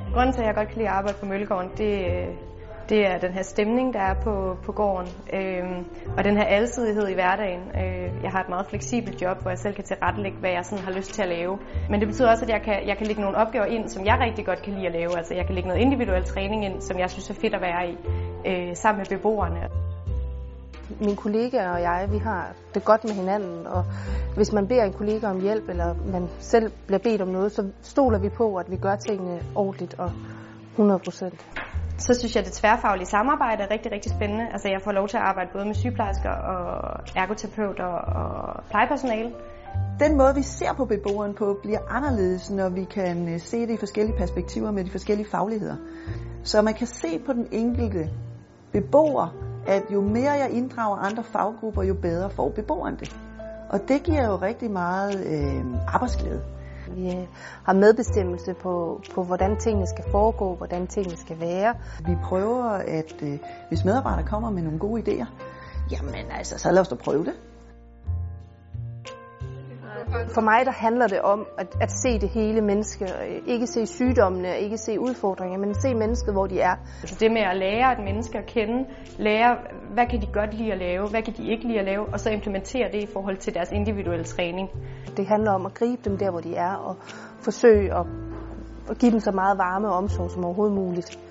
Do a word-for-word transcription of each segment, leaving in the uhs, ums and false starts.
Grunden til, at jeg godt kan lide at arbejde på Møllegården, det, det er den her stemning, der er på, på gården, øh, og den her alsidighed i hverdagen. Øh, jeg har et meget fleksibelt job, hvor jeg selv kan tilrettelægge, hvad jeg sådan har lyst til at lave. Men det betyder også, at jeg kan, jeg kan lægge nogle opgaver ind, som jeg rigtig godt kan lide at lave. Altså, jeg kan lægge noget individuel træning ind, som jeg synes er fedt at være i, øh, sammen med beboerne. Mine kollegaer og jeg, vi har det godt med hinanden, og hvis man beder en kollega om hjælp, eller man selv bliver bedt om noget, så stoler vi på, at vi gør tingene ordentligt og hundrede procent. Så synes jeg, at det tværfaglige samarbejde er rigtig, rigtig spændende. Altså, jeg får lov til at arbejde både med sygeplejersker og ergoterapeuter og plejepersonale. Den måde, vi ser på beboeren på, bliver anderledes, når vi kan se det i forskellige perspektiver med de forskellige fagligheder. Så man kan se på den enkelte beboer, at jo mere jeg inddrager andre faggrupper, jo bedre får beboeren det. Og det giver jo rigtig meget øh, arbejdsglæde. Vi har medbestemmelse på, på, hvordan tingene skal foregå, hvordan tingene skal være. Vi prøver, at øh, hvis medarbejdere kommer med nogle gode idéer, jamen altså, så lad os da prøve det. For mig der handler det om at, at se det hele menneske, ikke se sygdommene, ikke se udfordringer, men se mennesket, hvor de er. Altså det med at lære et menneske at kende, lære, hvad kan de godt lide at lave, hvad kan de ikke lide at lave, og så implementere det i forhold til deres individuelle træning. Det handler om at gribe dem der, hvor de er, og forsøge at, at give dem så meget varme og omsorg som overhovedet muligt.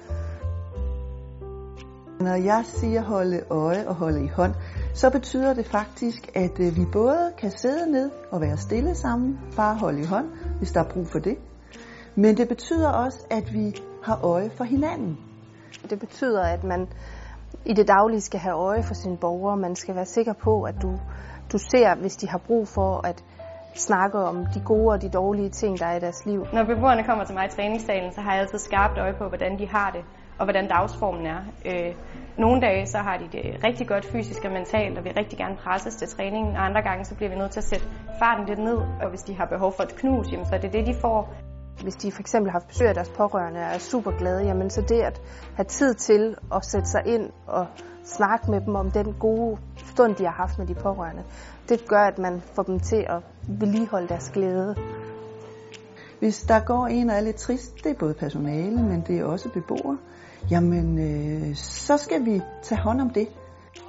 Når jeg siger holde øje og holde i hånd, så betyder det faktisk, at vi både kan sidde ned og være stille sammen, bare holde i hånd, hvis der er brug for det. Men det betyder også, at vi har øje for hinanden. Det betyder, at man i det daglige skal have øje for sine borgere. Man skal være sikker på, at du, du ser, hvis de har brug for at snakke om de gode og de dårlige ting, der er i deres liv. Når beboerne kommer til mig i træningssalen, så har jeg altid skarpt øje på, hvordan de har det, og hvordan dagsformen er. Øh, nogle dage så har de det rigtig godt fysisk og mentalt, og vil rigtig gerne presses til træningen, og andre gange så bliver vi nødt til at sætte farten lidt ned, og hvis de har behov for et knus, jamen, så er det det, de får. Hvis de for eksempel har haft besøg af deres pårørende og er super glade, jamen så det at have tid til at sætte sig ind og snakke med dem om den gode stund, de har haft med de pårørende, det gør, at man får dem til at vedligeholde deres glæde. Hvis der går en og er lidt trist, det er både personale, men det er også beboere, jamen øh, så skal vi tage hånd om det.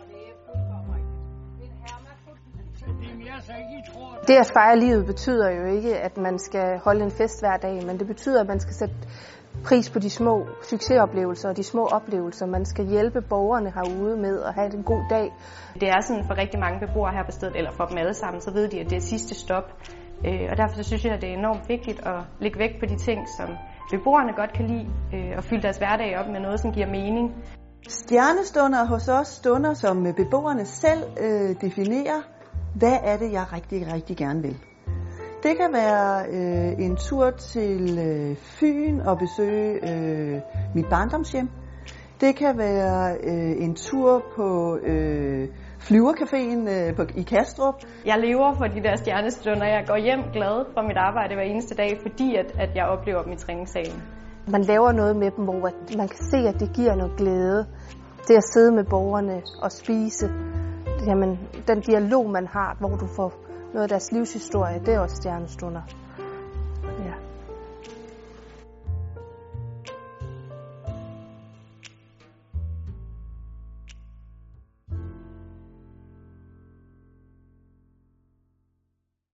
Det at fejre livet betyder jo ikke, at man skal holde en fest hver dag, men det betyder, at man skal sætte pris på de små succesoplevelser og de små oplevelser. Man skal hjælpe borgerne herude med at have en god dag. Det er sådan for rigtig mange beboere her på stedet, eller for dem alle sammen, så ved de, at det er sidste stop. Og derfor så synes jeg, at det er enormt vigtigt at lægge vægt på de ting, som beboerne godt kan lide, og fylde deres hverdag op med noget, som giver mening. Stjernestunder hos os stunder, som beboerne selv øh, definerer, hvad er det, jeg rigtig, rigtig gerne vil. Det kan være øh, en tur til øh, Fyn og besøge øh, mit barndomshjem. Det kan være øh, en tur på øh, Flyvercaféen øh, på, i Kastrup. Jeg lever for de der stjernestunder. Jeg går hjem glad fra mit arbejde hver eneste dag, fordi at, at jeg oplever dem i træningssalen. Man laver noget med dem, hvor man kan se, at det giver noget glæde. Det at sidde med borgerne og spise. Jamen, den dialog, man har, hvor du får noget af deres livshistorie, det er også stjernestunder.